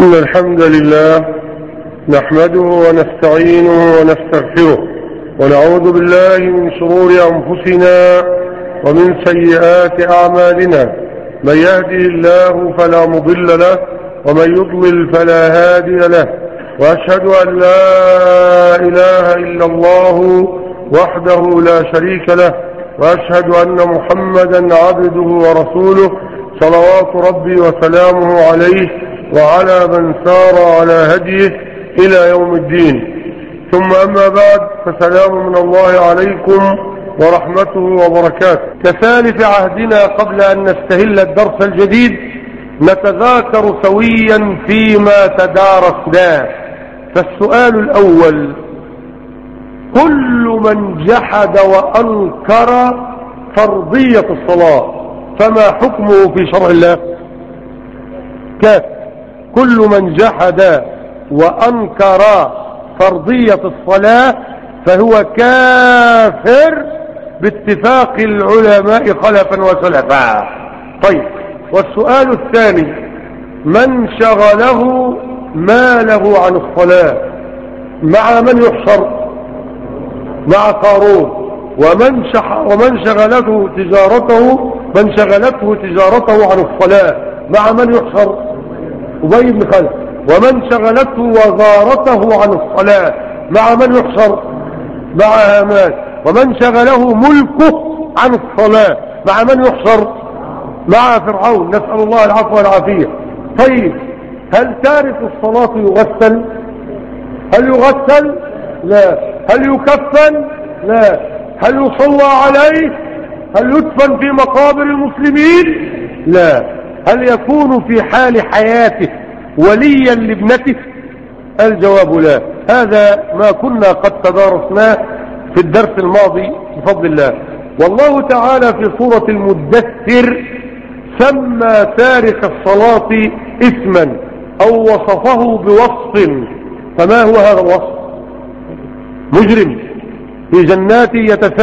إن الحمد لله نحمده ونستعينه ونستغفره ونعوذ بالله من شرور أنفسنا ومن سيئات أعمالنا. من يهده الله فلا مضل له ومن يضلل فلا هادي له، وأشهد أن لا إله إلا الله وحده لا شريك له، وأشهد أن محمدا عبده ورسوله صلوات ربي وسلامه عليه وعلى من سار على هديه إلى يوم الدين. ثم أما بعد، فسلام من الله عليكم ورحمته وبركاته. كسالف عهدنا قبل أن نستهل الدرس الجديد نتذاكر سويا فيما تدارسناه. فالسؤال الأول: كل من جحد وأنكر فرضية الصلاة فما حكمه في شرع الله؟ كيف؟ كل من جحد وأنكر فرضية الصلاة فهو كافر باتفاق العلماء خلفا وسلفا. طيب، والسؤال الثاني: من شغله ماله عن الصلاة مع من يحشر؟ مع قارون. ومن شغلته تجارته عن الصلاة مع من يحشر؟ أبي بن خلف. ومن شغلته وزارته عن الصلاة مع من يحشر؟ مع هامان. ومن شغله ملكه عن الصلاة مع من يحشر؟ مع فرعون، نسأل الله العفو والعافية. طيب، هل تارك الصلاة يغسل؟ هل يغسل؟ لا. هل يكفن؟ لا. هل يصلى عليه؟ هل يدفن في مقابر المسلمين؟ لا. هل يكون في حال حياته وليا لابنته؟ الجواب لا. هذا ما كنا قد تدارسناه في الدرس الماضي بفضل الله. والله تعالى في سورة المدثر سمى تارك الصلاة اسما أو وصفه بوصف. فما هو هذا الوصف؟ مجرم في جنات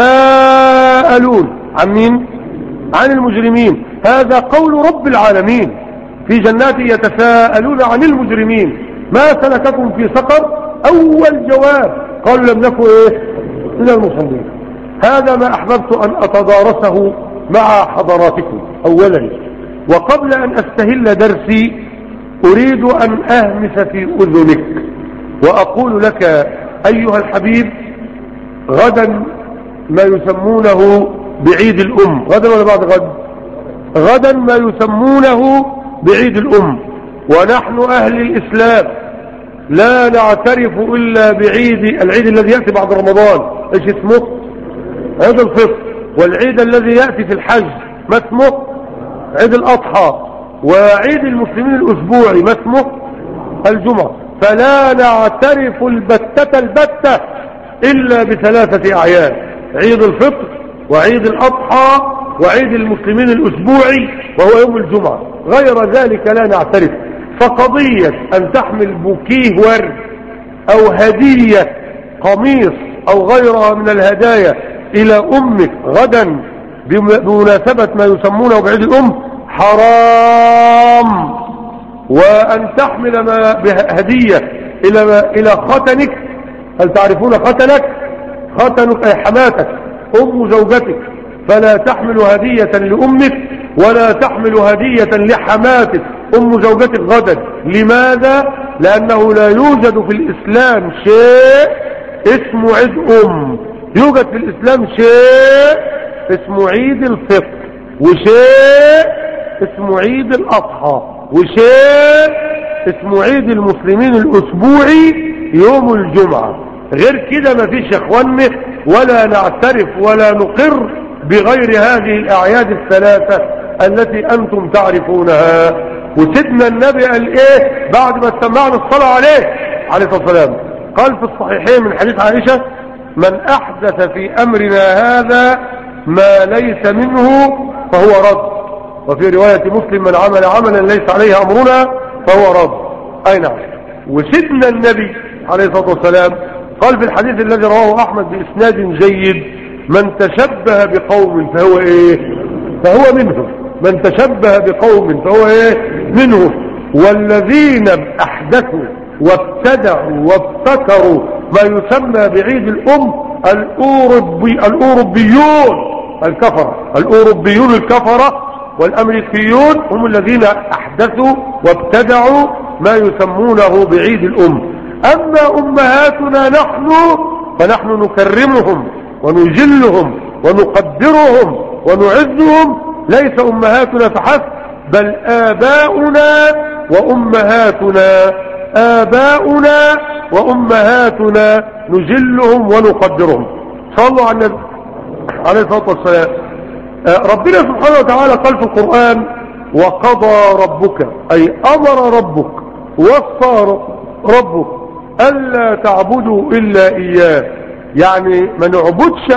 يتساءلون عن مين؟ عن المجرمين. هذا قول رب العالمين: في جنات يتساءلون عن المجرمين ما سلككم في سقر؟ أول جواب قالوا لم نكن من المصلين. هذا ما أحببت أن أتدارسه مع حضراتكم أولا. وقبل أن أستهل درسي أريد أن أهمس في أذنك وأقول لك أيها الحبيب: غدا ما يسمونه بعيد الأم. غدا ولا بعد غد؟ غدا ما يسمونه بعيد الأم. ونحن أهل الإسلام لا نعترف إلا العيد الذي يأتي بعد رمضان. إيش اسمه؟ عيد الفطر. والعيد الذي يأتي في الحج ما اسمه؟ عيد الأضحى. وعيد المسلمين الأسبوعي ما اسمه؟ الجمعة. فلا نعترف البتة إلا بثلاثة أعياد: عيد الفطر، وعيد الأضحى، وعيد المسلمين الأسبوعي وهو يوم الجمعة. غير ذلك لا نعترف. فقضية أن تحمل بوكيه ورد أو هدية قميص أو غيرها من الهدايا إلى أمك غدا بمناسبة ما يسمونه بعيد الأم حرام. وأن تحمل هدية إلى ختنك. هل تعرفون ختنك؟ ختنك أي حماتك أم زوجتك. فلا تحمل هدية لأمك ولا تحمل هدية لحماتك أم زوجتك غدا. لماذا؟ لأنه لا يوجد في الإسلام شيء اسمه عيد أم. يوجد في الإسلام شيء اسمه عيد الفطر، وشيء اسمه عيد الأضحى، وشيء اسمه عيد المسلمين الأسبوعي يوم الجمعة. غير كده ما فيش يا اخواننا. ولا نعترف ولا نقر بغير هذه الأعياد الثلاثة التي أنتم تعرفونها. وسيدنا النبي قال إيه بعد ما سمعنا الصلاة عليه الصلاة والسلام؟ قال في الصحيحين من حديث عائشة: من أحدث في أمرنا هذا ما ليس منه فهو رد. وفي رواية مسلم: من عمل عملا ليس عليه أمرنا فهو رد. أي نعم. وسيدنا النبي عليه الصلاة والسلام قال في الحديث الذي رواه أحمد بإسناد جيد: من تشبه بقوم فهو إيه؟ فهو منهم. من تشبه بقوم فهو إيه؟ منهم. والذين احدثوا وابتدعوا وابتكروا ما يسمى بعيد الام الاوروبيون الكفرة والامريكيون هم الذين احدثوا وابتدعوا ما يسمونه بعيد الام. اما امهاتنا نحن فنحن نكرمهم ونجلهم ونقدرهم ونعزهم، ليس امهاتنا فحسب بل آباؤنا وأمهاتنا نجلهم ونقدرهم. صلوا على النبي عليه الصلاة والسلام. ربنا سبحانه وتعالى قال في القرآن وقضى ربك أي أمر ربك وصى ربك ألا تعبدوا إلا إياه، يعني ما نعبدش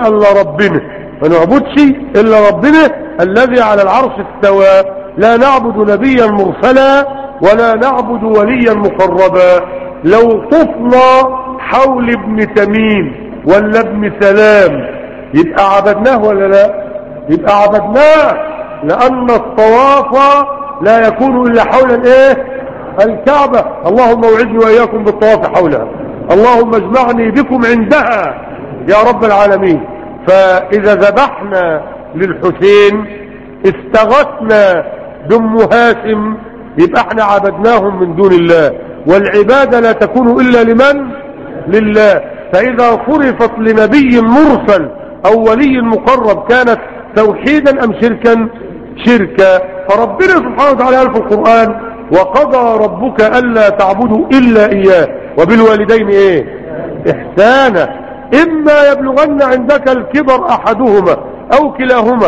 إلا ربنا الذي على العرش استوى، لا نعبد نبيا مرسلا ولا نعبد وليا مقربا. لو طفنا حول ابن تميم ولا ابن سلام يبقى عبدناه ولا لا؟ يبقى عبدناه، لأن الطواف لا يكون إلا حول الكعبة. اللهم اوعدني وإياكم بالطواف حولها، اللهم اجمعني بكم عندها يا رب العالمين. فإذا ذبحنا للحسين استغثنا بأم هاشم يبقى احنا عبدناهم من دون الله، والعبادة لا تكون إلا لمن؟ لله. فإذا صرفت لنبي مرسل أو ولي مقرب كانت توحيدا أم شركا. فربنا سبحانه وتعالى قال في القرآن وقضى ربك ألا تعبدوا إلا إياه وبالوالدين إحسانا إما يبلغن عندك الكبر أحدهما أو كلاهما.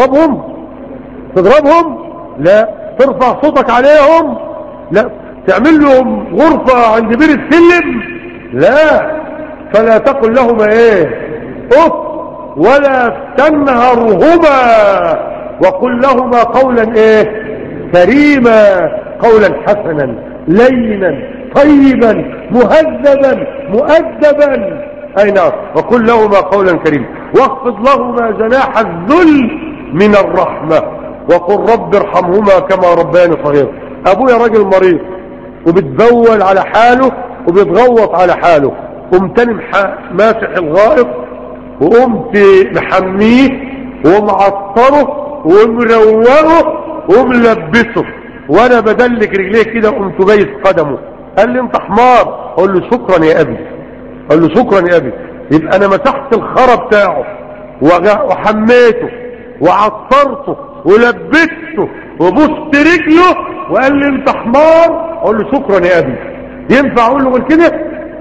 تضربهم؟ لا. ترفع صوتك عليهم؟ لا. تعمل لهم غرفة عند بير السلم؟ لا. فلا تقل لهما أف ولا تنهرهما وقل لهما قولا كريما، قولا حسنا لينا طيبا مهذبا مؤدبا. أي نعم. وقل لهما قولا كريما واخفض لهما جناح الذل من الرحمة وقل رب ارحمهما كما ربياني صغيرا. ابويا راجل مريض وبتبول على حاله وبيتغوط على حاله، قمت انا ماسح الغائط وقمت محميه ومعطره ومروقه وملبسه، وانا بدلك رجليه كده قمت بايس قدمه. قال لي انت حمار. اقول له شكرا يا ابي. يبقى انا مسحت الخرى بتاعه وحميته وعطرته ولبسته وبوست رجله وقال لي انت حمار. اقول له شكرا يا ابي. ينفع اقول له غير كده؟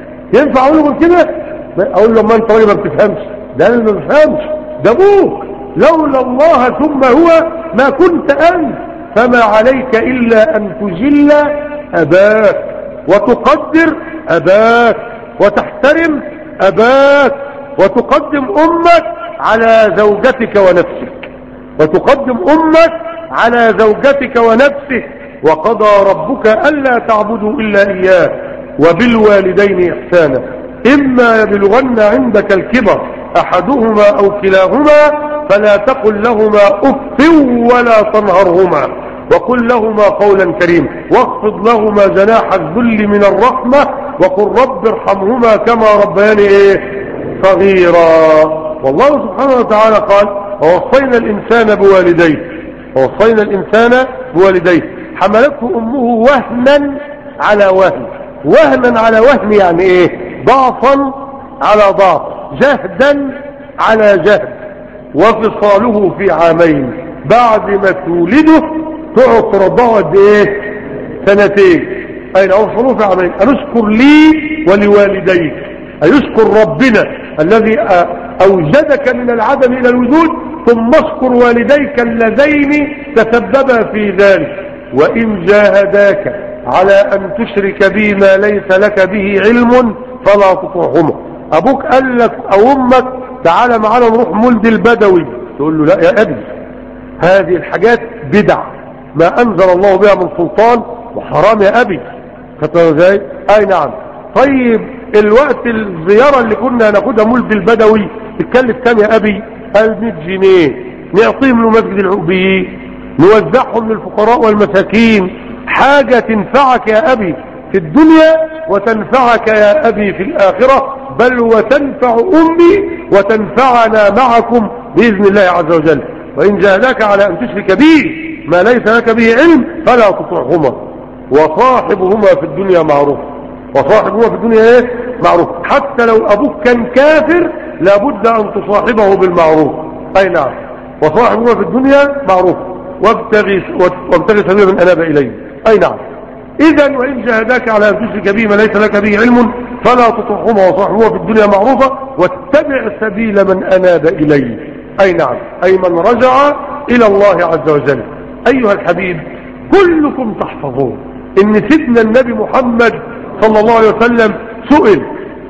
اقول له ما انت راجل ما بتفهمش. ده انا ما بفهمش، ده ابوك. لولا الله ثم هو ما كنت انت، فما عليك الا ان تجل اباك وتقدر اباك وتحترم اباك وتقدم امك على زوجتك ونفسك. وقضى ربك ألا تعبدوا إلا إياه وبالوالدين إحسانا إما يبلغن عندك الكبر أحدهما أو كلاهما فلا تقل لهما أف ولا تنهرهما وقل لهما قولا كريما واخفض لهما جناح الذل من الرحمة وقل رب ارحمهما كما ربياني صغيرا. والله سبحانه وتعالى قال ووصينا الإنسان بوالديه حملته أمه وهنا على وهن يعني ضعفا على ضعف، جهدا على جهد، وفصاله في عامين. بعد ما تولده تقعد ترضعه سنتين. أين أوصلوه في عامين؟ أنشكر لي ولوالديك، أيشكر ربنا الذي أوجدك من العدم إلى الوجود، ثم اشكر والديك اللذين تسببا في ذلك. وإن جاهداك على أن تشرك بي ما ليس لك به علم فلا تطعهما. أبوك قال لك أو أمك تعالى معنا نروح مولد البدوي، تقول له لا يا أبي، هذه الحاجات بدع ما أنزل الله بها من سلطان وحرام يا أبي. ازاي؟ أي نعم. طيب الوقت الزيارة اللي كنا ناخدها مولد البدوي تتكلف كام يا أبي؟ قال 100 جنيه. نعطيهم له مسجد العقبيين، نوزعهم للفقراء والمساكين حاجة تنفعك يا أبي في الدنيا وتنفعك يا أبي في الآخرة، بل وتنفع أمي وتنفعنا معكم بإذن الله عز وجل. وإن جاهداك على أن تشرك بي ما ليس لك به علم فلا تطعهما وصاحبهما في الدنيا معروف. وصاحبهما في الدنيا ايه؟ معروف. حتى لو أبوك كان كافر لابد أن تصاحبه بالمعروف. أي نعم. وصاحبهما في الدنيا معروف وابتغي سبيل من أناب إليه. أي نعم. إذن وإن جاهداك على أن تشرك به ما ليس لك به علم فلا تطعهما وصاحبهما في الدنيا معروفة واتبع سبيل من أناب إليه. أي نعم. أي من رجع إلى الله عز وجل. أيها الحبيب كلكم تحفظون إن سيدنا النبي محمد صلى الله عليه وسلم سئل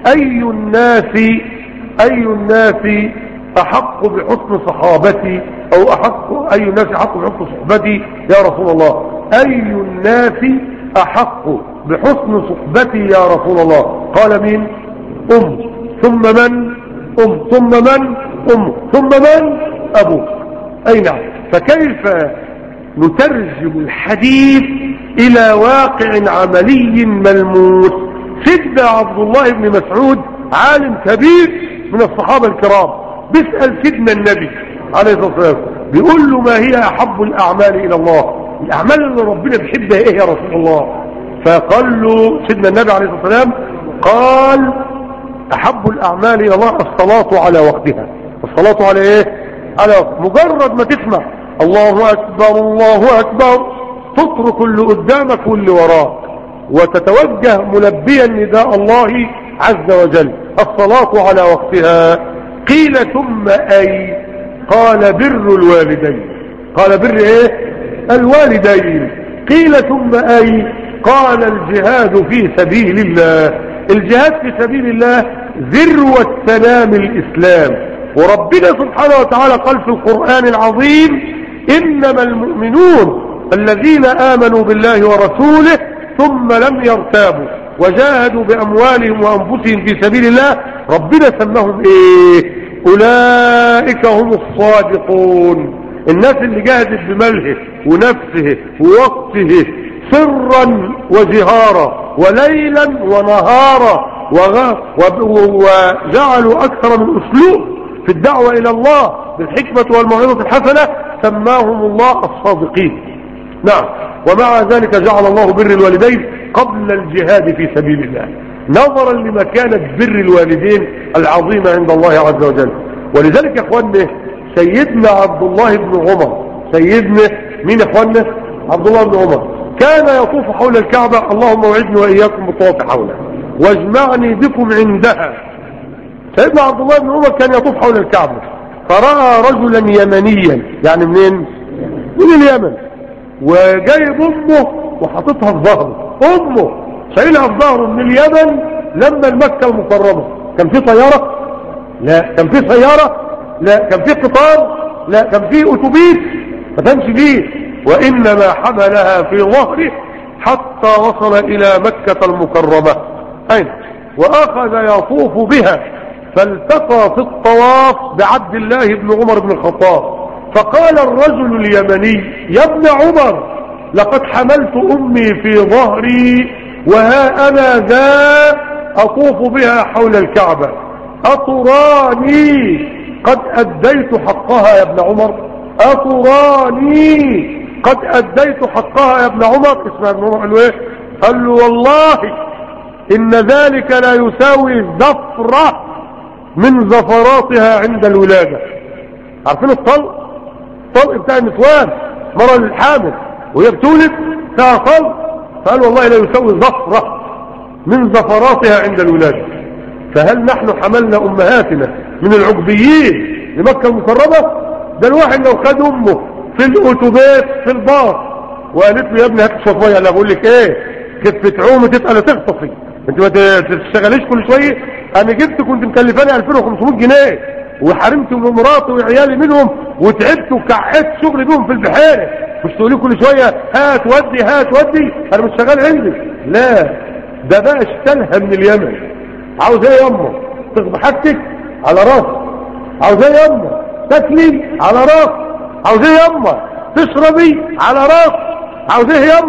أي الناس أحق بحسن صحابتي أو أي الناس أحق بحسن صحبتي يا رسول الله؟ أي الناس أحق بحسن صحبتي يا رسول الله؟ قال مين؟ ثم من؟ ثم من؟ ثم من؟ أبوك. أي نعم. فكيف نترجم الحديث إلى واقع عملي ملموس؟ سيدنا عبد الله بن مسعود عالم كبير من الصحابة الكرام بيسأل سيدنا النبي عليه الصلاة والسلام بيقول له ما هي أحب الأعمال إلى الله؟ الأعمال اللي ربنا بيحبها إيه يا رسول الله؟ فقال له سيدنا النبي عليه الصلاة والسلام قال أحب الأعمال إلى الله الصلاة على وقتها. الصلاة على إيه؟ على وقت. مجرد ما تسمع الله أكبر الله أكبر تترك اللي قدامك واللي وراك وتتوجه ملبيا نداء الله عز وجل. الصلاة على وقتها. قيل ثم أي؟ قال بر الوالدين. قال بر ايه؟ الوالدين. قيل ثم أي؟ قال الجهاد في سبيل الله. الجهاد في سبيل الله ذروة سلام الإسلام. وربنا سبحانه وتعالى قال في القرآن العظيم إنما المؤمنون الذين آمنوا بالله ورسوله ثم لم يرتابوا وجاهدوا بأموالهم وأنفسهم في سبيل الله. ربنا سماهم ايه؟ أولئك هم الصادقون. الناس اللي جاهدت بماله ونفسه ووقته سرا وجهارا وليلا ونهارا وجعلوا أكثر من أسلوب في الدعوة إلى الله بالحكمة والموعظة الحسنة سماهم الله الصادقين. نعم. ومع ذلك جعل الله بر الوالدين قبل الجهاد في سبيل الله نظرا لمكانة بر الوالدين العظيمة عند الله عز وجل. ولذلك يا اخواننا سيدنا عبد الله بن عمر، سيدنا مين يا اخواننا؟ عبد الله بن عمر كان يطوف حول الكعبة. اللهم وعدني وإياكم بالطواف حولها واجمعني بكم عندها. سيدنا عبد الله بن عمر كان يطوف حول الكعبة فرأى رجلا يمنيا. يعني منين؟ من اليمن. وجايب امه وحطتها في ظهره. امه شايلها في ظهره من اليمن لما المكة المكرمة. كان في طيارة؟ لا. كان في سيارة؟ لا. كان في قطار؟ لا. كان في اتوبيس؟ ما كانش فيه. وانما حملها في ظهره حتى وصل الى مكة المكرمة. اين؟ واخذ يطوف بها فالتقى في الطواف بعبد الله بن عمر بن الخطاب فقال الرجل اليمني يا ابن عمر لقد حملت امي في ظهري وها انا ذا اطوف بها حول الكعبة اتراني قد اديت حقها يا ابن عمر؟ اتراني قد اديت حقها يا ابن عمر؟ اسمع ابن عمر قال له ايه؟ قال له والله ان ذلك لا يساوي زفرة من زفراتها عند الولادة. عارفين الطلق بتاع النسوان مرة للحامل وهي بتولد فيها طلق؟ فقال والله لا يساوي زفرة من زفراتها عند الولادة. فهل نحن حملنا امهاتنا من العقبيين لمكة المكرمة؟ ده الواحد لو خد امه في الاتوبيس في الباص وقالت له يا ابني هات شويه ميه، لا بقول لك ايه كيف تعومي تسأل تغطسي انت ما تشتغليش كل شويه. انا جبت كنت مكلفاني 2500 جنيه وحرمت من مراتي وعيالي منهم وتعبت وكحيت شغل بيهم في البحيره، مش تقولي كل شويه هات ودي هات ودي انا مش شغال عندي. لا ده بقى اشتلها من اليمن. عاوز ايه ياما؟ تاخد حاجتك على راسك. عاوز ايه ياما؟ تاكلي على راسك. عاوز ايه ياما؟ تشربي على راسك. عاوز ايه ياما؟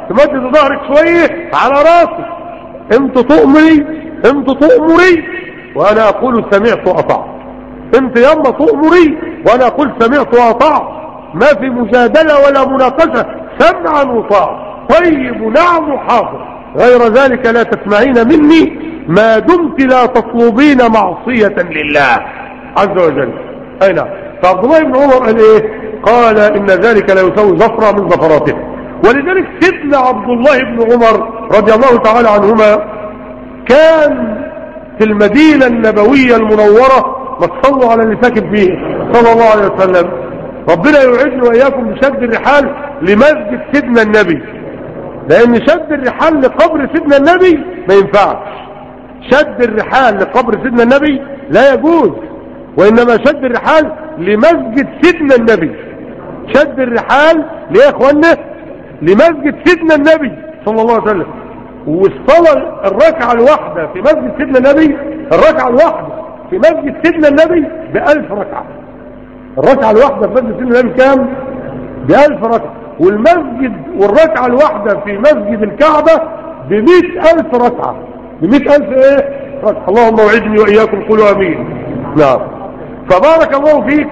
تمدد ظهرك شوية على راسك. انت تؤمري، انت تؤمري وانا اقول سمعت واطعت. انت يما تؤمري وانا اقول سمعت واطعت، ما في مجادلة ولا مناقشة، سمعا وطاعة. طيب نعم وحاضر، غير ذلك لا تسمعين مني ما دمت لا تطلبين معصية لله عز وجل. اي نعم. فعبد الله بن عمر قال ايه؟ قال ان ذلك لا يساوي زفرة من زفراته. ولذلك سيدنا عبد الله بن عمر رضي الله تعالى عنهما كان في المدينة النبوية المنورة، ما تصلوا على اللي ساكن فيه صلى الله عليه وسلم. ربنا يوعدني وإياكم بشد الرحال لمسجد سيدنا النبي، لأن شد الرحال لقبر سيدنا النبي ما ينفعش. شد الرحال لقبر سيدنا النبي لا يجوز، وإنما شد الرحال لمسجد سيدنا النبي. شد الرحال ليه يا اخوانا؟ لمسجد سيدنا النبي صلى الله عليه وسلم. والصلاة الركعة الواحدة في مسجد سيدنا النبي، الركعة الواحدة في مسجد سيدنا النبي ب1000 ركعة. الركعة الواحدة في مسجد سيدنا النبي كام؟ ب1000 ركعة. والمسجد والركعة الواحدة في مسجد الكعبة ب100,000 ركعة. ب100,000 ايه؟ ركعة. اللهم وعدني وإياكم قولوا امين. نعم. فبارك الله فيك.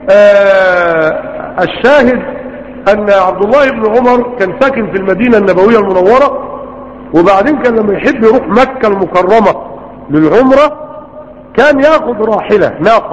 الشاهد ان عبد الله بن عمر كان ساكن في المدينة النبوية المنورة، وبعدين كان لما يحب يروح مكة المكرمة للعمرة كان ياخد راحلة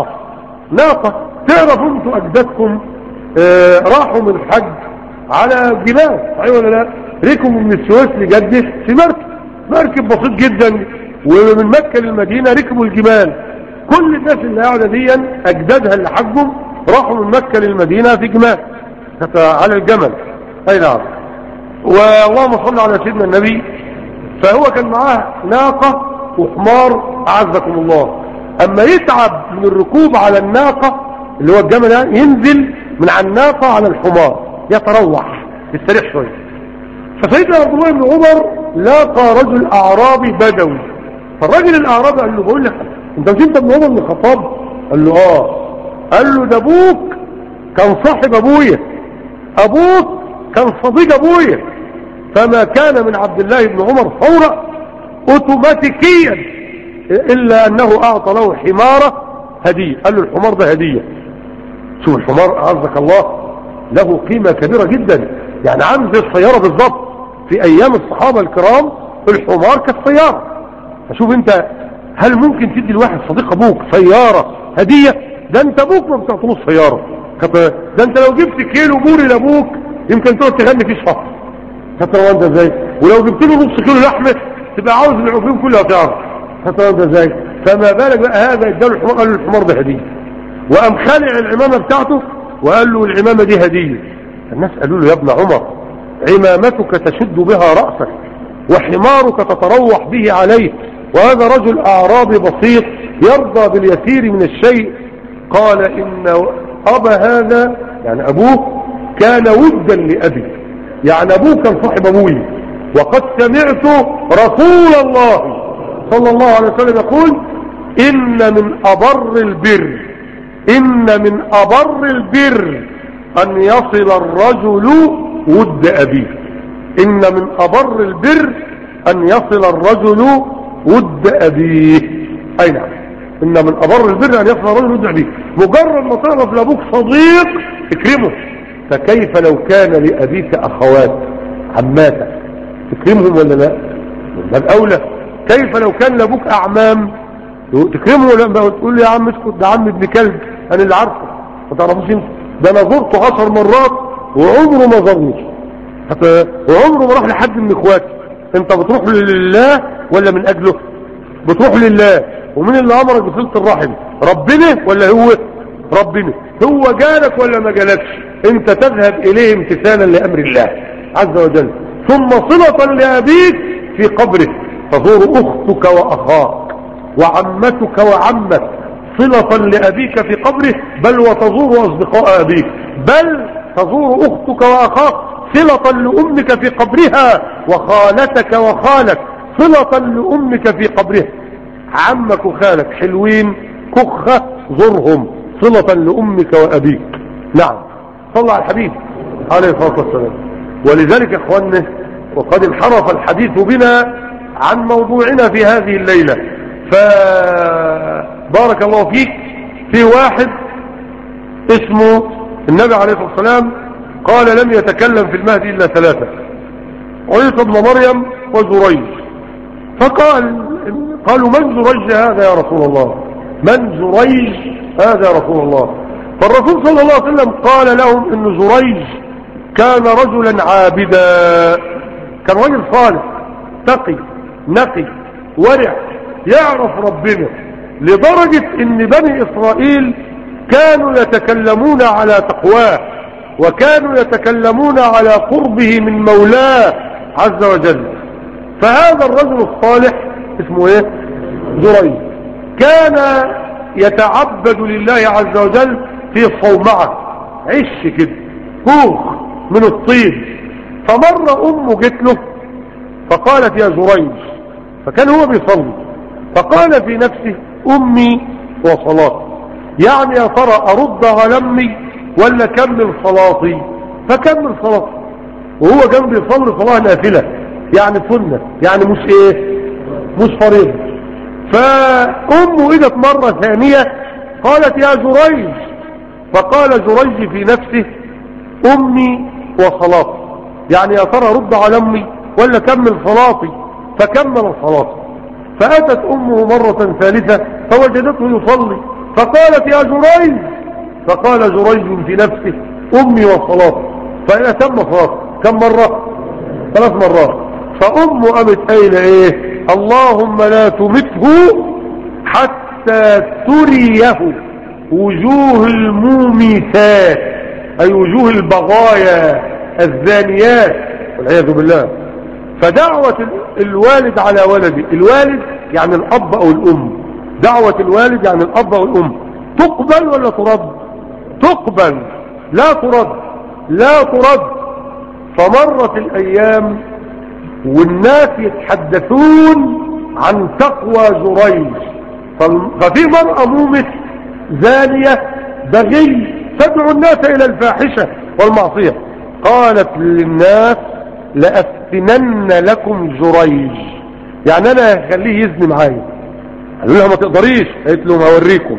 ناقة. تعرفوا انتوا اجدادكم راحوا من الحج على جمال، صحيح ولا لا؟ ركبوا من السويس لجدة في مركب بسيط جدا، ومن مكة للمدينة ركبوا الجمال. كل الناس اللي قاعدة دي اجدادها اللي حجوا راحوا من مكة للمدينة في جمال على الجمل. اي نعم. واللهم صل على سيدنا النبي. فهو كان معاه ناقة وحمار اعزكم الله. اما يتعب من الركوب على الناقة اللي هو الجمل ينزل من على الناقة على الحمار يتروح يستريح شوية. فسيدنا عبد الله بن عمر لاقى رجل اعرابي بدوي. فالراجل الاعرابي قال له بقول لك انت مش انت ابن عمر بن الخطاب؟ قال له اه. قال له ده ابوك كان صاحب ابويا، ابوك كان صديق ابويا. فما كان من عبد الله بن عمر فورا اوتوماتيكيا الا انه اعطى له حمارة هدية. قال له الحمار ده هدية. شوف الحمار اعزك الله له قيمة كبيرة جدا، يعني عامل زي السيارة بالضبط. في ايام الصحابة الكرام الحمار كالسيارة. فشوف انت، هل ممكن تدي الواحد صديق ابوك سيارة هدية؟ ده انت ابوك ما بتعطلوش سيارة. ده انت لو جبت كيلو بوري لابوك يمكن تقعد تغني فيه شهر. خدت انت ازاي؟ ولو جبت له نص كيلو لحمه تبقى عاوز العقوم كلها تعرف. خدت انت ازاي؟ فما بالك بقى هذا اداله الحمار. قال له الحمار ده هديه، وقام خلع العمامه بتاعته وقال له العمامه دي هديه. الناس قالوا له يا ابن عمر عمامتك تشد بها راسك وحمارك تتروح به عليه، وهذا رجل اعرابي بسيط يرضى باليسير من الشيء. قال ان ابا هذا يعني ابوه كان ودا لابي، يعني ابوه كان صاحب ابوي. وقد سمعت رسول الله صلى الله عليه وسلم يقول ان من ابر البر ان يصل الرجل ود ابيه. ان من ابر البر ان يصل الرجل ود ابيه. اي نعم. ان من ابر البر ان يصل الرجل ود ابيه. مجرد ما تعرف لابوك صديق اكرمه. فكيف لو كان لابيك اخوات عماتك تكرمهم ولا لا؟ من باب اولى. كيف لو كان لابوك اعمام تكرمه ولا لا؟ تقول لي يا عم اسكت ده عم ابن كلب انا اللي عارفه ما تعرفوش انت، ده انا زرته 10 مرات وعمره ما زارني، وعمره ما راح لحد من اخواتي. انت بتروح لله ولا من اجله؟ بتروح لله. ومين اللي امرك بصلة الرحم؟ ربنا ولا هو؟ ربنا. هو جالك ولا ما جالكش؟ انت تذهب اليه امتثالا لامر الله عز وجل. ثم صلة لابيك في قبره تزور اختك واخاك وعمتك وعمك صلة لابيك في قبره، بل وتزور اصدقاء ابيك، بل تزور اختك واخاك صلة لامك في قبرها، وخالتك وخالك صلة لامك في قبرها. عمك وخالك حلوين كخة زرهم صلة لامك وابيك. نعم. صلى على الحبيب عليه الصلاة والسلام. ولذلك يا اخواننا وقد انحرف الحديث بنا عن موضوعنا في هذه الليلة. فبارك الله فيك، في واحد اسمه النبي عليه الصلاة والسلام قال لم يتكلم في المهدي إلا ثلاثة: عيسى ابن مريم وزريج. قالوا من زريج هذا يا رسول الله؟ من زريج هذا يا رسول الله؟ فالرسول صلى الله عليه وسلم قال لهم ان زريج كان رجلا عابدا، كان رجل صالح تقي نقي ورع يعرف ربنا، لدرجة ان بني اسرائيل كانوا يتكلمون على تقواه وكانوا يتكلمون على قربه من مولاه عز وجل. فهذا الرجل الصالح اسمه ايه؟ زريج، كان يتعبد لله عز وجل في صومعة عش كده كوخ من الطين. فمرة امه جت له فقالت يا زريج، فكان هو بيصلي، فقال في نفسه امي وصلاتي، يعني يا ترى ارد على امي ولا كمل صلاتي؟ فكمل صلاتي وهو كان بيصلي صلاة نافلة، يعني سنة، يعني مش ايه، مش فريضة. فامه اجت مرة ثانية قالت يا زريج، فقال زريج في نفسه امي وصلاتي، يعني يا ترى رد على امي ولا كمل صلاتي؟ فكمل صلاته. فاتت امه مرة ثالثة فوجدته يصلي فقالت يا زريج، فقال زريج في نفسه امي وصلاتي، فأتم صلاته كم مرة؟ 3 مرات. فامه قامت قايله ايه؟ اللهم لا تمته حتى تريه وجوه المومسات، اي وجوه البغايا الزانيات والعياذ بالله. فدعوة الوالد على ولده، الوالد يعني الاب او الام، دعوة الوالد يعني الاب او الام تقبل ولا ترد؟ تقبل، لا ترد، لا ترد. فمرت الايام والناس يتحدثون عن تقوى زريج، ففي مرأة مومس زانية بغي تدعو الناس الى الفاحشة والمعصية، قالت للناس لأفتنن لكم زريج، يعني انا هخليه يزني معايا. قالوا لها ما تقدريش، قالت لهم هوريكم.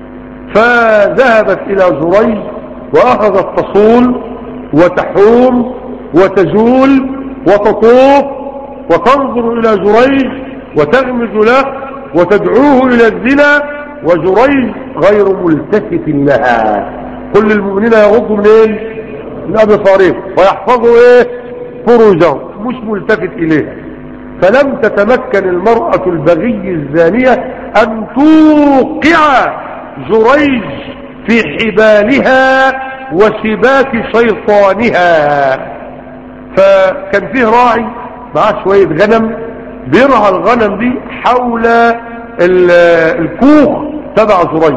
فذهبت الى زريج واخذت تصول وتحوم وتزول وتطوف وتنظر الى زريج وتغمز له وتدعوه الى الزنا، وزريج غير ملتفت لها. كل المؤمنين يغضوا من ايه؟ من ابصارهم ويحفظوا ايه؟ فروجهم، مش ملتفت اليها. فلم تتمكن المرأة البغي الزانية ان توقع زريج في حبالها وشباك شيطانها. فكان فيه راعي معاه شوية غنم بيرعى الغنم دي حول الكوخ تبع زريج.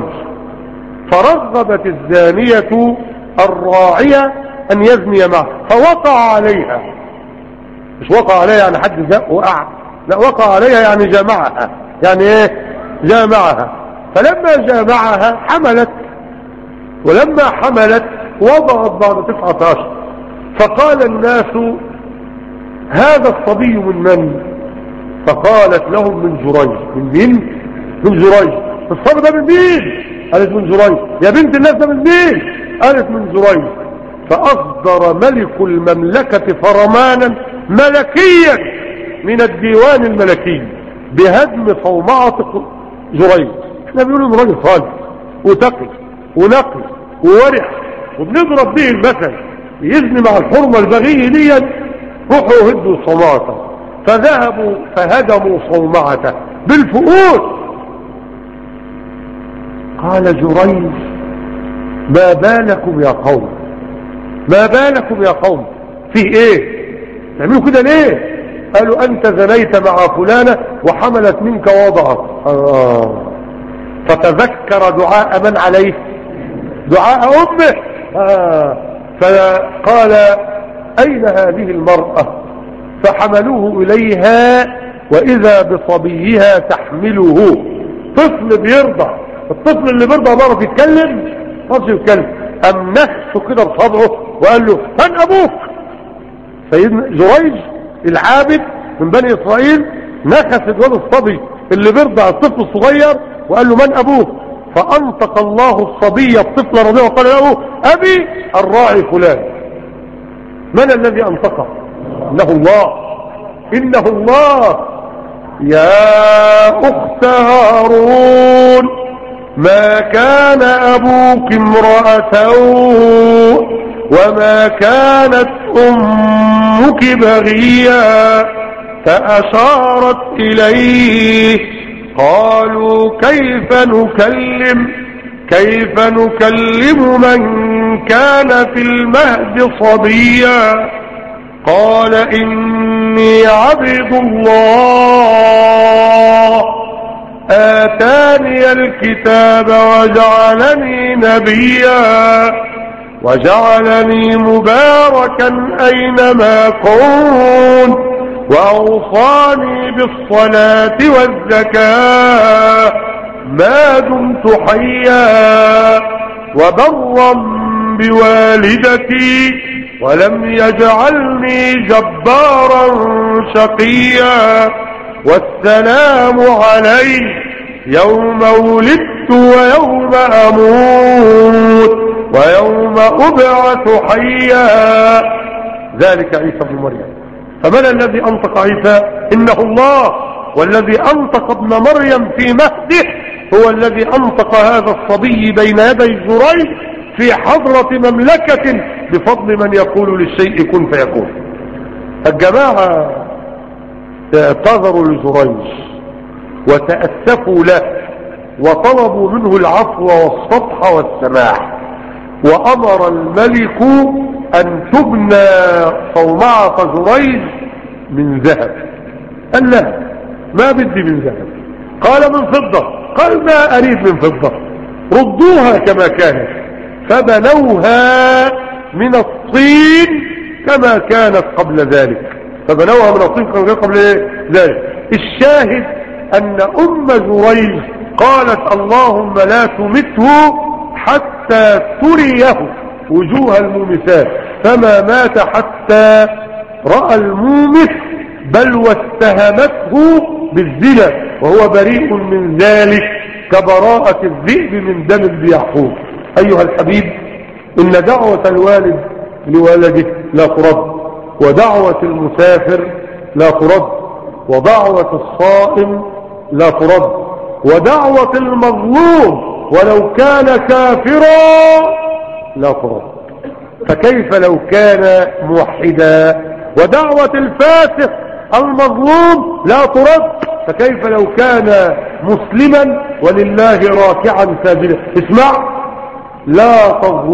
فرغبت الزانية الراعية ان يزني معه فوقع عليها، مش وقع عليها يعني حد زق وقع، لا، وقع عليها يعني جامعها، يعني ايه؟ جامعها. فلما جامعها حملت، ولما حملت وضعت بعد 19. فقال الناس هذا الصبي من من؟ فقالت لهم من زريج. من مين؟ من زريج. الصبي ده من مين؟ قالت من زريج. يا بنت الناس ده من مين؟ قالت من زريج. فأصدر ملك المملكة فرمانا ملكيا من الديوان الملكي بهدم صومعة زريج. احنا بنقول انه راجل صالح وتقي ونقي وورع وبنضرب به المثل، يزني مع الحرمة البغية دي، روحوا هدوا صومعته. فذهبوا فهدموا صومعته بالفؤوس. قال جريج ما بالكم يا قوم، ما بالكم يا قوم، في ايه تعملوا كده ليه؟ قالوا انت زنيت مع فلانة وحملت منك وضعت. فتذكر دعاء من عليه؟ دعاء امه. فقال اين هذه المرأة؟ فحملوه اليها واذا بصبيها تحمله. طفل بيرضع، الطفل اللي بيرضع بيعرف يتكلم؟ ما بيعرفش يتكلم. ام نهشه كده بصبعه وقال له من ابوك؟ سيدنا زريج العابد من بني إسرائيل نخس الولد الصبي اللي بيرضع الطفل الصغير وقال له من أبوه؟ فأنطق الله الصبي الطفل رضيه وقال له أبي الراعي فلان. من الذي أنطقه؟ إنه الله، إنه الله. يا أخت هارون ما كان أبوك امرأ سوء وما كانت أمك بغيا فأشارت إليه. قالوا كيف نكلم من كان في المهد صبيا قال إني عبد الله آتاني الكتاب وجعلني نبيا وجعلني مباركا أينما كنت وأوصاني بالصلاة والزكاة ما دمت حيا وبرا بوالدتي ولم يجعلني جبارا شقيا والسلام علي يوم ولدت ويوم أموت ويوم أبعث حيا. ذلك عيسى بن مريم. فمن الذي أنطق عيسى؟ إنه الله. والذي أنطق ابن مريم في مهده هو الذي أنطق هذا الصبي بين يدي جريج في حضرة مملكة بفضل من يقول للشيء كن فيكون. الجماعة اعتذروا لجريج وتأسفوا له وطلبوا منه العفو والصفح والسماح، وأمر الملك أن تبنى صومعة جريج من ذهب. قال لا ما بدي من ذهب. قال من فضة. قال ما أريد من فضة، ردوها كما كانت. فبنوها من الطين كما كانت قبل ذلك. فبنوها من الطين كما كانت قبل ذلك. الشاهد أن أم جريج قالت اللهم لا تمته حتى تريه وجوه المومسات، فما مات حتى رأى المومس بل واتهمته بالزنا وهو بريء من ذلك كبراءة الذئب من دم ذي يعقوب. أيها الحبيب، إن دعوة الوالد لولده لا ترد، ودعوة المسافر لا ترد، ودعوة الصائم لا ترد، ودعوة المظلوم ولو كان كافرا لا ترد. فكيف لو كان موحدا؟ ودعوة الفاسق المظلوم لا ترد، فكيف لو كان مسلما ولله راكعا ساجدا؟ اسمع، لا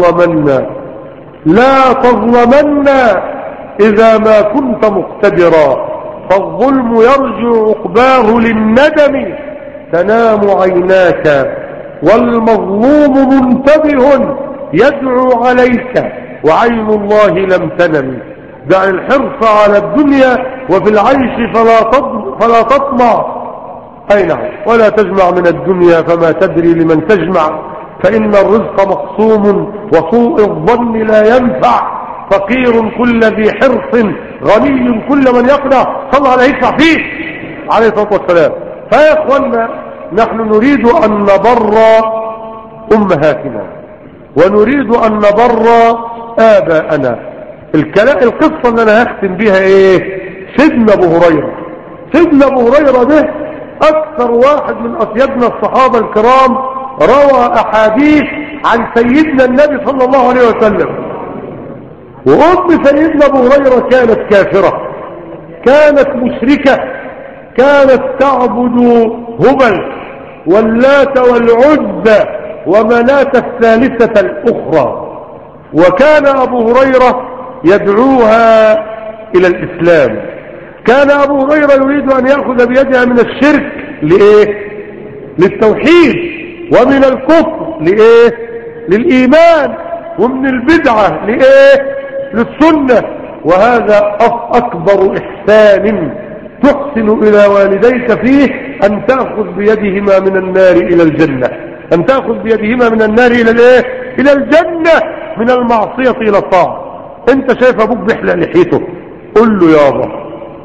تظلمن إذا ما كنت مقتدرا، فالظلم يرجع عقباه للندم، تنام عيناك والمظلوم منتبه يدعو عليك وعين الله لم تنم. دع الحرص على الدنيا وفي العيش فلا تطمع. أي نعم، ولا تجمع من الدنيا فما تدري لمن تجمع، فإن الرزق مقسوم وسوء الظن لا ينفع، فقير كل ذي حرص غني كل من يقنع. صلى عليه يدفع فيه عليه الصلاة والسلام. فيا اخوانا، نحن نريد أن نبر أمهاتنا ونريد أن نبر آباءنا. القصة اللي أنا هختم بها إيه؟ سيدنا أبو هريرة. سيدنا أبو هريرة ده أكثر واحد من أسيادنا الصحابة الكرام روى أحاديث عن سيدنا النبي صلى الله عليه وسلم. وأم سيدنا أبو هريرة كانت كافرة، كانت مشركة، كانت تعبد هبل واللات والعزى ومناة الثالثة الأخرى. وكان أبو هريرة يدعوها إلى الإسلام. كان أبو هريرة يريد أن يأخذ بيدها من الشرك لإيه؟ للتوحيد، ومن الكفر لإيه؟ للإيمان، ومن البدعة لإيه؟ للسنة. وهذا أكبر إحسان تحسن إلى والديك فيه أن تأخذ بيدهما من النار إلى الجنة، أن تأخذ بيدهما من النار إلى الإيه؟ إلى الجنة، من المعصية إلى الطاعة. أنت شايف أبوك بيحلق لحيته، قل له يابا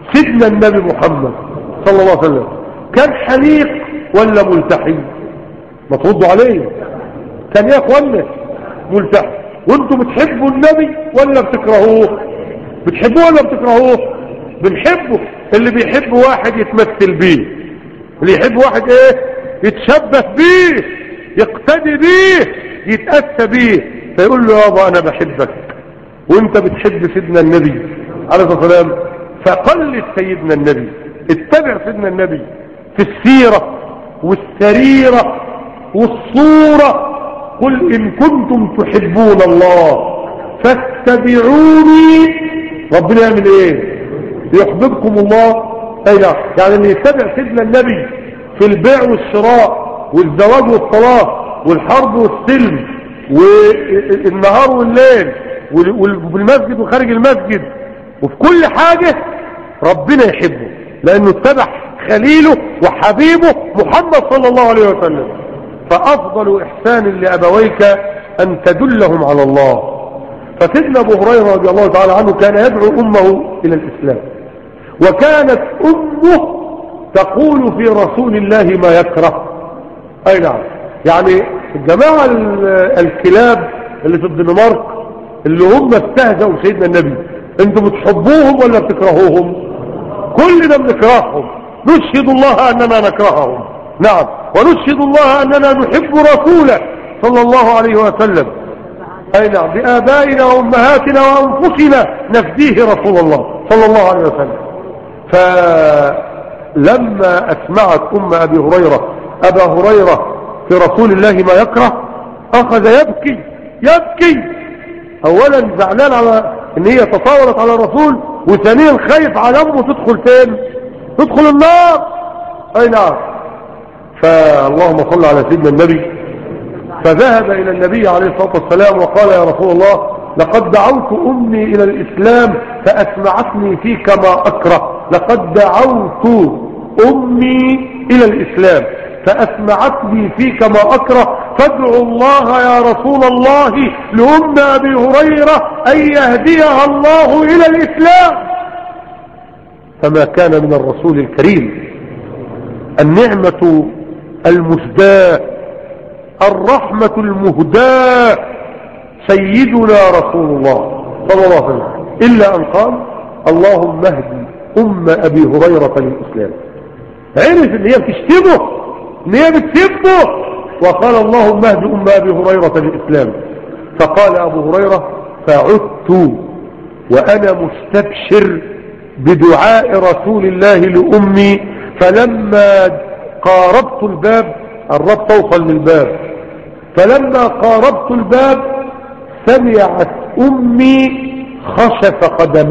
سيدنا النبي محمد صلى الله عليه وسلم كان حليق ولا ملتحي؟ ما تردوا عليه. كان ايه يا اخوانا؟ ملتحي. وانتم بتحبوا النبي ولا بتكرهوه؟ بتحبوه ولا بتكرهوه؟ بنحبه. اللي بيحب واحد يتمثل بيه، اللي يحب واحد ايه؟ يتشبه بيه، يقتدي بيه، يتأسى بيه، فيقول له يابا انا بحبك وانت بتحب سيدنا النبي عليه الصلاة والسلام، فقلد سيدنا النبي، اتبع سيدنا النبي في السيرة والسريرة والصورة. قل ان كنتم تحبون الله فاتبعوني. ربنا يعمل ايه؟ يحببكم الله. اي نعم. يعني اللي يتبع سيدنا النبي في البيع والشراء والزواج والطلاق والحرب والسلم والنهار والليل وفي المسجد وخارج المسجد وفي كل حاجة، ربنا يحبه لانه اتبع خليله وحبيبه محمد صلى الله عليه وسلم. فافضل احسان لابويك ان تدلهم على الله. فسيدنا ابو هريره رضي الله تعالى عنه كان يدعو امه الى الاسلام، وكانت امه تقول في رسول الله ما يكره. اي نعم. يعني الجماعه الكلاب اللي في الدنمارك اللي هم استهزأوا سيدنا النبي، انتم بتحبوهم ولا بتكرهوهم؟ كلنا بنكرههم. نشهد الله اننا نكرههم، نعم، ونشهد الله اننا نحب رسوله صلى الله عليه وسلم. اي نعم. بآبائنا وامهاتنا وانفسنا نفديه رسول الله صلى الله عليه وسلم. فلما اسمعت ام ابا هريرة في رسول الله ما يكره، اخذ يبكي. اولا زعلان على ان هي تطاولت على الرسول، وثانيا خايف على امه تدخل فين؟ تدخل النار. اي نعم. فاللهم صل على سيدنا النبي. فذهب الى النبي عليه الصلاة والسلام وقال يا رسول الله لقد دعوت امي الى الاسلام فاسمعتني فيك ما اكره. لقد دعوت امي الى الاسلام فاسمعتني فيك ما اكره، فادعوا الله يا رسول الله لام ابي هريرة ان يهديها الله الى الاسلام. فما كان من الرسول الكريم النعمة المسداة الرحمة المهداة سيدنا رسول الله صلى الله عليه وسلم، إلا أن قال اللهم اهدي أم أبي هريرة للإسلام. عرف ان هي بتشتمه، ان هي بتسبه، وقال اللهم اهدي أم أبي هريرة للإسلام. فقال أبو هريرة فعدت وأنا مستبشر بدعاء رسول الله لأمي، فلما قاربت الباب، قربت توصل للباب، فلما قاربت الباب سمعت أمي خشف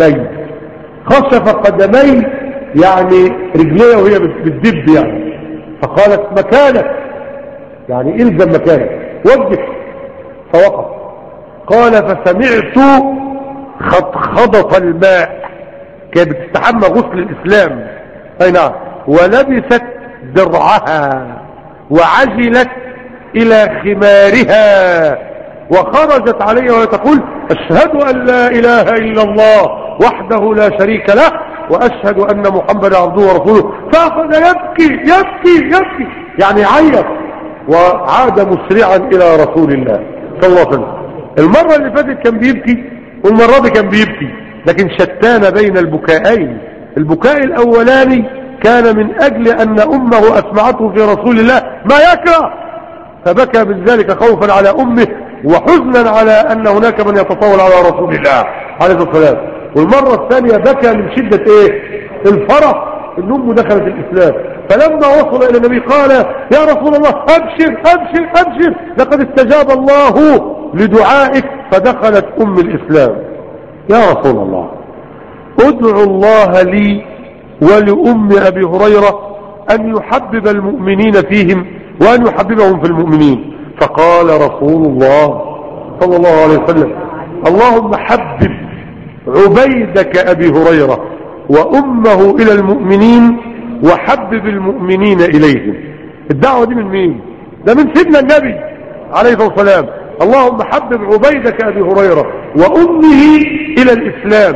قدمي يعني رجليه وهي بتدب يعني. فقالت مكانك، يعني الزم مكانك، وقف. فوقف. قال فسمعت خضخضة الماء، كانت بتستحمى غسل الإسلام. أي نعم. ولبست درعها وعجلت إلى خمارها وخرجت عليه وهي تقول أشهد أن لا إله إلا الله وحده لا شريك له وأشهد أن محمدا عبده ورسوله. فأخذ يبكي يعني عيط، وعاد مسرعا إلى رسول الله صلى الله عليه وسلم. المرة اللي فاتت كان بيبكي والمرة دي كان بيبكي، لكن شتان بين البكائين. البكاء الأولاني كان من أجل أن أمه أسمعته في رسول الله ما يكره، فبكى من ذلك خوفا على أمه وحزنا على أن هناك من يتطاول على رسول الله عليه الصلاة والسلام. والمرة الثانية بكى من شدة الفرح ان امه دخلت الاسلام. فلما وصل الى النبي قال يا رسول الله ابشر لقد استجاب الله لدعائك. فدخلت الاسلام. يا رسول الله ادعو الله لي ولأم ابي هريرة ان يحبب المؤمنين فيهم وان يحببهم في المؤمنين. فقال رسول الله صلى الله عليه وسلم اللهم حبب عبيدك ابي هريرة وامه الى المؤمنين وحبب المؤمنين اليهم. الدعوة دي من مين؟ ده من سيدنا النبي عليه الصلاة والسلام. اللهم حبب عبيدك ابي هريرة وامه الى الاسلام.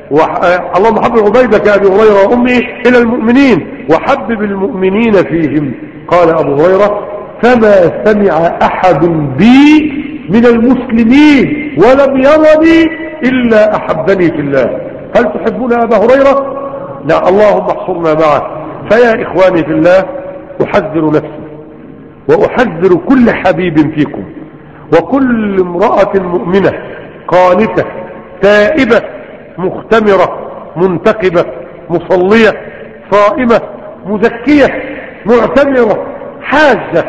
اللهم حبب عبيدك يا ابي هريره وامي الى المؤمنين وحبب المؤمنين فيهم. قال ابو هريره فما سمع احد بي من المسلمين ولم يرني الا احبني في الله. هل تحبون ابا هريره؟ لا، اللهم احصرنا معه. فيا اخواني في الله، احذر نفسي واحذر كل حبيب فيكم وكل امرأة مؤمنة قانتة تائبة مختمرة منتقبة مصلية صائمة مزكية معتمرة حاجة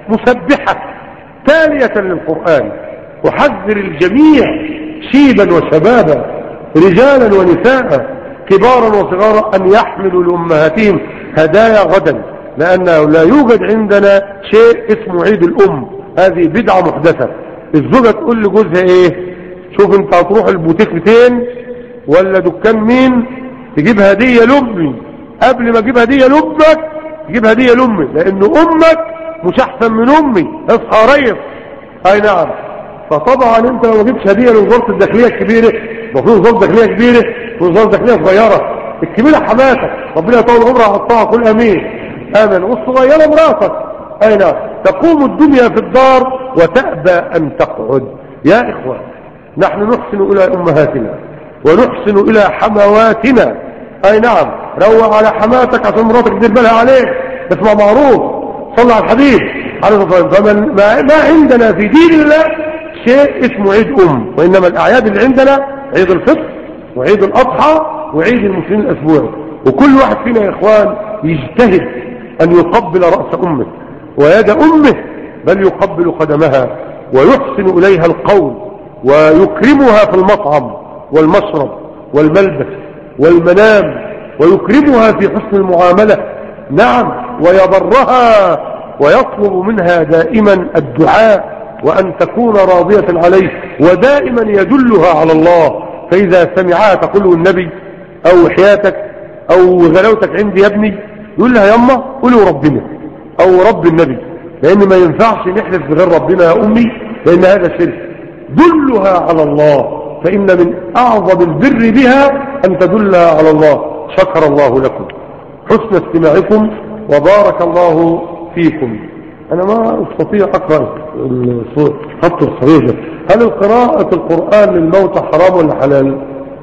مسبحة تالية للقرآن. أحذر الجميع شيبا وشبابا رجالا ونساء كبارا وصغارا أن يحملوا لأمهاتهم هدايا غدا، لأنه لا يوجد عندنا شيء اسمه عيد الأم. هذه بدعة محدثة. الزوجة تقول لجوزها ايه؟ شوف انت هتروح البوتيك فين ولا دكان مين، تجيب هدية لأمي قبل ما تجيب هدية لأمك، تجيب هدية لأمي، لأن أمك مش أحسن من أمي. اصحى ريس. أي نعم. فطبعا انت لو ما جبتش هدية لوزارة الداخلية الكبيرة، المفروض وزارة الداخلية كبيرة ووزارة الداخلية صغيرة. الكبيرة حماتك ربنا يطول عمرها ويحطها كل أمين آمن، والصغيرة مراتك. أي نعم. تقوم الدنيا في الدار وتأبى أن تقعد. يا إخوان، نحن نحسن إلى أمهاتنا ونحسن إلى حمواتنا. أي نعم. روى على حماتك عشان مراتك تدير بالها عليك، اسمع معروف، صلى على الحبيب عليه الصلاة والسلام. ما عندنا في دين الله شيء اسمه عيد وإنما الأعياد اللي عندنا عيد الفطر وعيد الأضحى وعيد المسلمين الأسبوعي. وكل واحد فينا يا إخوان يجتهد أن يقبل رأس أمه ويد أمه، بل يقبل قدمها ويحسن إليها القول ويكرمها في المطعم والمشرب والملبس والمنام، ويكرمها في حسن المعاملة. نعم. ويبرها ويطلب منها دائما الدعاء وأن تكون راضية عليه، ودائما يدلها على الله. فإذا سمعها تقول النبي أو حياتك أو غلاوتك عندي يا ابني، يقول لها يما قولوا ربنا أو رب النبي، لأن ما ينفعش نحلف بغير ربنا يا أمي، لأن هذا شرك. دلها على الله، فإن من أعظم البر بها أن تدلها على الله. شكر الله لكم حسن استماعكم وبارك الله فيكم. أنا ما أستطيع أقرأ خط الصغير ده. هل قراءة القرآن للموتى حرام ولا حلال؟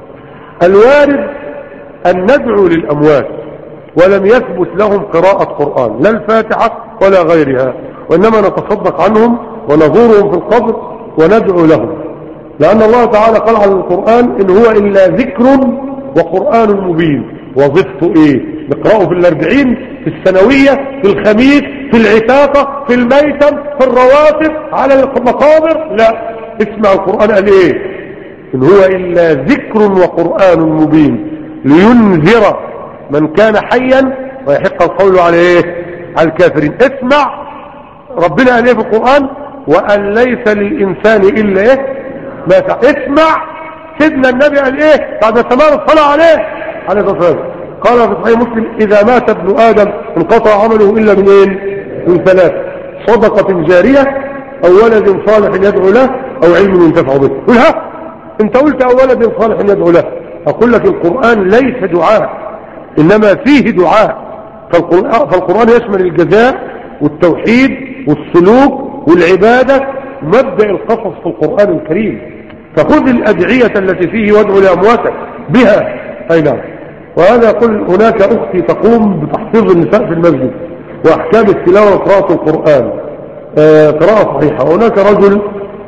الوارد أن ندعو للأموات ولم يثبت لهم قراءة قرآن، لا الفاتحة ولا غيرها، وإنما نتصدق عنهم ونزورهم في القبر وندعو لهم، لأن الله تعالى قال عن القرآن إن هو إلا ذكر وقرآن مبين. وظفته إيه؟ نقرأه في 40 في السنوية، في الخميس، في العتاقة، في الميتم، في الرواتب، على المقابر. لا، اسمع القرآن قال إيه؟ إن هو إلا ذكر وقرآن مبين لينذر من كان حيا ويحق القول على إيه؟ على الكافرين. اسمع ربنا قال إيه في القرآن؟ وأن ليس للإنسان إلا إيه؟ ما سعى. اسمع سيدنا النبي قال إيه بعد تمام الصلاة عليه عليه الصلاة والسلام؟ قال في صحيح مسلم إذا مات ابن آدم انقطع عمله إلا من إيه؟ من ثلاث: صدقة جارية أو ولد صالح يدعو له أو علم ينتفع به. قل ها انت قلت أو ولد صالح يدعو له. أقول لك القرآن ليس دعاء، إنما فيه دعاء. فالقرآن يشمل الجزاء والتوحيد والسلوك والعبادة، مبدأ القصص في القرآن الكريم. فخذ الأدعية التي فيه وادعو لأمواتك بها. أي نعم. وهذا يقول هناك أختي تقوم بتحفيظ النساء في المسجد وأحكام التلاوة وقراءة القرآن قراءة صحيحة. وهناك رجل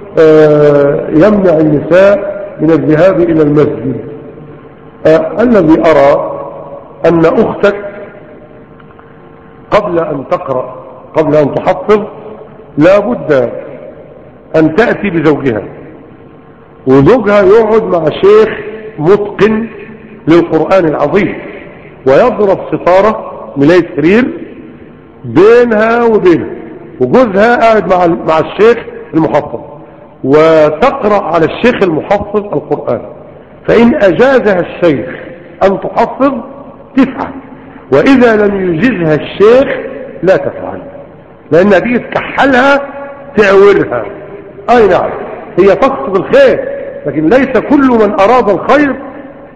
يمنع النساء من الذهاب إلى المسجد. الذي أرى أن أختك قبل أن تقرأ قبل أن تحفظ لا بد أن تأتي بزوجها، وزوجها يقعد مع شيخ متقن للقرآن العظيم، ويضرب ستارة ملاية سرير بينها وبينه، وجوزها قاعد مع الشيخ المحفظ، وتقرأ على الشيخ المحفظ القرآن. فإن أجازها الشيخ أن تحفظ تفعل، وإذا لم يجزها الشيخ لا تفعل، لأنها دي تكحلها تعورها. أي نعم. هي تقصد الخير، لكن ليس كل من أراد الخير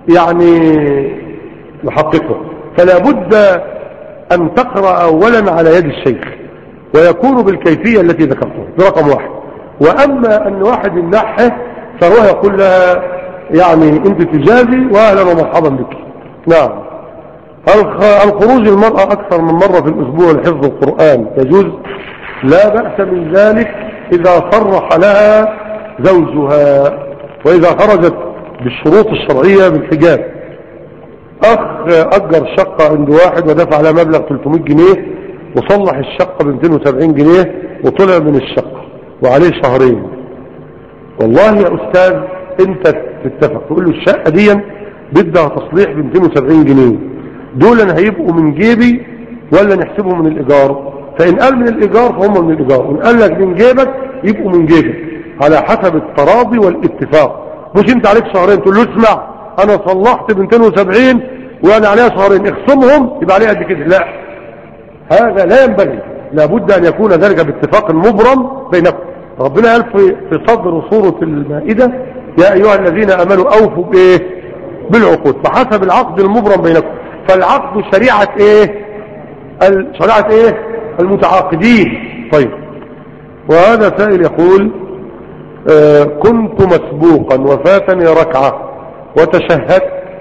يعني يحققه. فلا بد أن تقرأ أولا على يد الشيخ، ويكون بالكيفية التي ذكرتها، ده رقم واحد. وأما أن واحد يمنحه فهو يقول لها يعني أنت تجازي وأهلا ومرحبا بك. نعم. الخروج المرأة أكثر من مرة في الأسبوع لحفظ القرآن يجوز؟ لا بأس من ذلك إذا صرح لها زوجها، وإذا خرجت بالشروط الشرعية بالحجاب. أخ أجر شقة عند واحد ودفع لها مبلغ 300 جنيه وصلح الشقة ب 270 جنيه وطلع من الشقة وعليه شهرين. والله يا أستاذ أنت تتفق تقول له الشقة دي بدها تصليح ب 270 جنيه، دولا هيبقوا من جيبي ولا نحسبهم من الإيجار؟ فإن قال من الإيجار فهم من الإيجار، وإن قال لك من جيبك يبقوا من جيبك، على حسب التراضي والاتفاق. مش انت عليك شهرين تقول له اسمع انا صلحت ب 270 وانا عليها شهرين اخصمهم يبقى عليها قد كده. لا، هذا لا ينبغي. لابد ان يكون ذلك باتفاق مبرم بينكم. ربنا قال في صدر سورة المائدة يا ايها الذين امنوا اوفوا بايه؟ بالعقود، فحسب العقد المبرم بينكم. فالعقد شريعة ايه؟ شريعة ايه؟ المتعاقدين. طيب، وهذا سائل يقول كنت مسبوقا وفاتني ركعة وتشهدت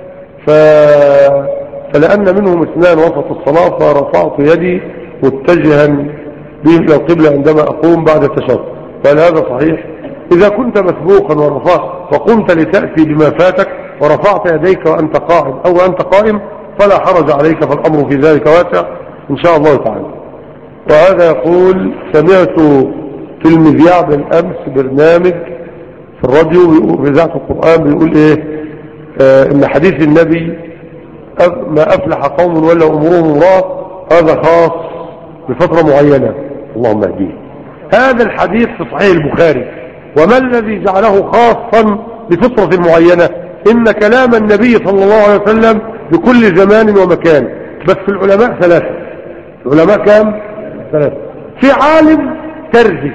فلأن منهم اثنان وسط الصلاة فرفعت يدي متجها به إلى القبلة عندما أقوم بعد التشهد، فهل هذا صحيح؟ إذا كنت مسبوقا وقمت لتأتي بما فاتك ورفعت يديك وأنت قاعد أو أنت قائم فلا حرج عليك، فالأمر في ذلك واسع إن شاء الله تعالى. وهذا يقول سمعت في المذياع بالأمس برنامج في الراديو في إذاعة القرآن بيقول إيه إن حديث النبي ما أفلح قوم ولا أمورهم امرأة هذا خاص بفترة معينة، اللهم اهديه. هذا الحديث في صحيح البخاري، وما الذي جعله خاصا بفترة معينة؟ إن كلام النبي صلى الله عليه وسلم بكل زمان ومكان. بس العلماء ثلاثة. العلماء كام؟ ثلاثة. في عالم ترجي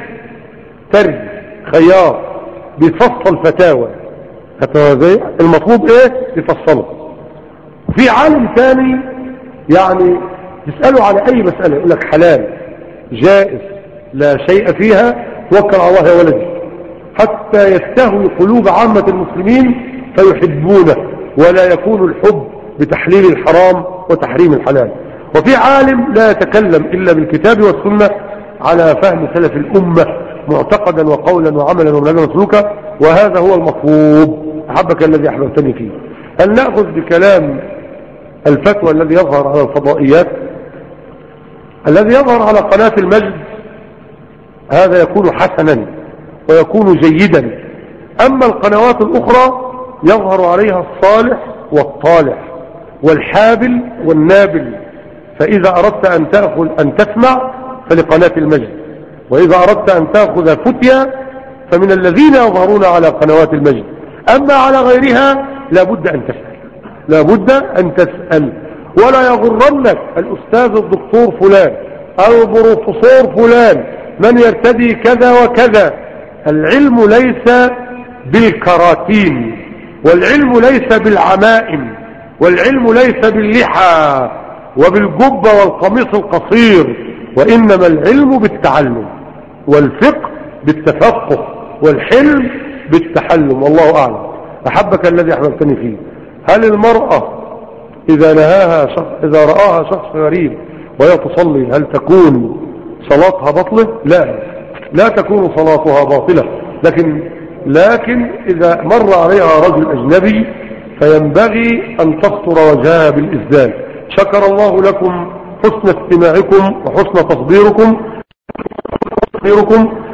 خياط بيفصل فتاوى زي المطلوب ايه يفصله. وفي عالم ثاني يعني تسأله على اي مسألة يقول لك حلال جائز لا شيء فيها توكل على الله يا ولدي، حتى يستهوي قلوب عامة المسلمين فيحبونه، ولا يكون الحب بتحليل الحرام وتحريم الحلال. وفي عالم لا يتكلم إلا بالكتاب والسنة على فهم سلف الأمة معتقدا وقولا وعملا ومنهجا وسلوكا، وهذا هو المطلوب. أحبك الذي أحببتني فيه. هل نأخذ بكلام الفتوى الذي يظهر على الفضائيات؟ الذي يظهر على قناة المجد هذا يكون حسنا ويكون جيدا. أما القنوات الأخرى يظهر عليها الصالح والطالح والحابل والنابل. فإذا أردت أن تسمع فلقناة المجد، وإذا أردت أن تأخذ فتيا فمن الذين يظهرون على قنوات المجد. أما على غيرها لابد أن تسأل ولا يغرنك الأستاذ الدكتور فلان البروفيسور فلان من يرتدي كذا وكذا. العلم ليس بالكراتين، والعلم ليس بالعمائم، والعلم ليس باللحى وبالجبة والقميص القصير، وإنما العلم بالتعلم، والفقه بالتفقه، والحلم بالتحلم. والله أعلم. أحبك الذي أحببتني فيه. هل المرأة إذا رآها شخص غريب وهي تصلي هل تكون صلاتها باطلة؟ لا تكون صلاتها باطلة، لكن إذا مر عليها رجل أجنبي فينبغي أن تستر وجهها بالإسدال. شكر الله لكم حسن استماعكم وحسن تصبيركم